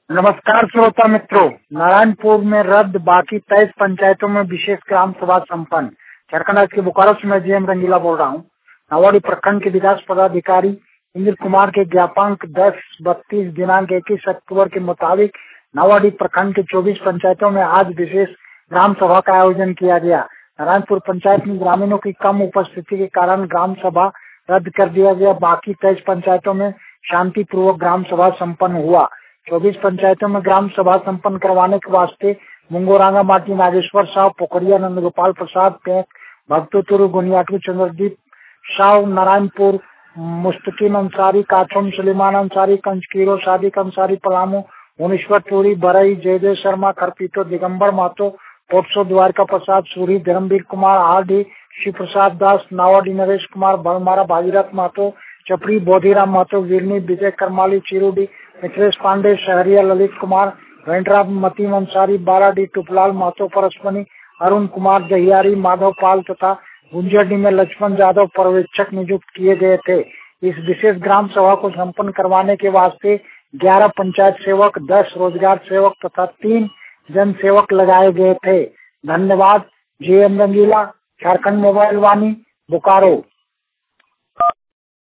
नमस्कार श्रोता मित्रों, नारायणपुर में रद्द बाकी 23 पंचायतों में विशेष ग्राम सभा संपन्न। झारखंड राज्य के बोकारो से मैं जीएम रंगीला बोल रहा हूँ। नावाड़ी प्रखंड के विकास पदाधिकारी इंद्र कुमार के ज्ञापांक 10/32 दिनांक 21 अक्टूबर के मुताबिक नावाड़ी प्रखंड के 24 पंचायतों में आज विशेष ग्राम सभा का आयोजन किया गया। नारायणपुर पंचायत में ग्रामीणों की कम उपस्थिति के कारण ग्राम सभा रद्द कर दिया गया। बाकी 23 पंचायतों में शांतिपूर्वक ग्राम सभा संपन्न हुआ। 24 पंचायतों में ग्राम सभा संपन्न करवाने के वास्ते मुंगोरांगा माटी, नागेश्वर साहु, पोखरिया, नंदगोपाल प्रसाद, पेंक, भक्तोतुरु, गुनियाटू, चंद्रदीप साहु, नारायणपुर, मुस्तकीम अंसारी, काठोम सुलेमान अंसारी, कंचकीरो, सादिक अंसारी, पलामू, भुवनेश्वर टूरी, बरई, जयदेव शर्मा, खरपीटो, दिगंबर महतो, पोटसो, द्वारका प्रसाद, सूरी, धर्मवीर कुमार, आरडी, शिव प्रसाद दास, नावाडी, नरेश कुमार, बलमारा, भागीरथ महतो, चपड़ी, बोधीराम महतो, वीरनी, विजय करमाली, चिरुडी, मिथिलेश पांडे, शहरिया, ललित कुमार, वेंड्रा, मतीम अंसारी, बाराडी, टुपलाल महतो, परसमनी, अरुण कुमार, दहियारी, माधव पाल तथा गुंजरडी में लक्ष्मण यादव पर्यवेक्षक नियुक्त किए गए थे। इस विशेष ग्राम सभा को संपन्न करवाने के वास्ते 11 पंचायत सेवक, 10 रोजगार सेवक तथा 3 जन सेवक लगाए गए थे। धन्यवाद। GM Rangila, Jharkhand mobile Vani, Bokaro.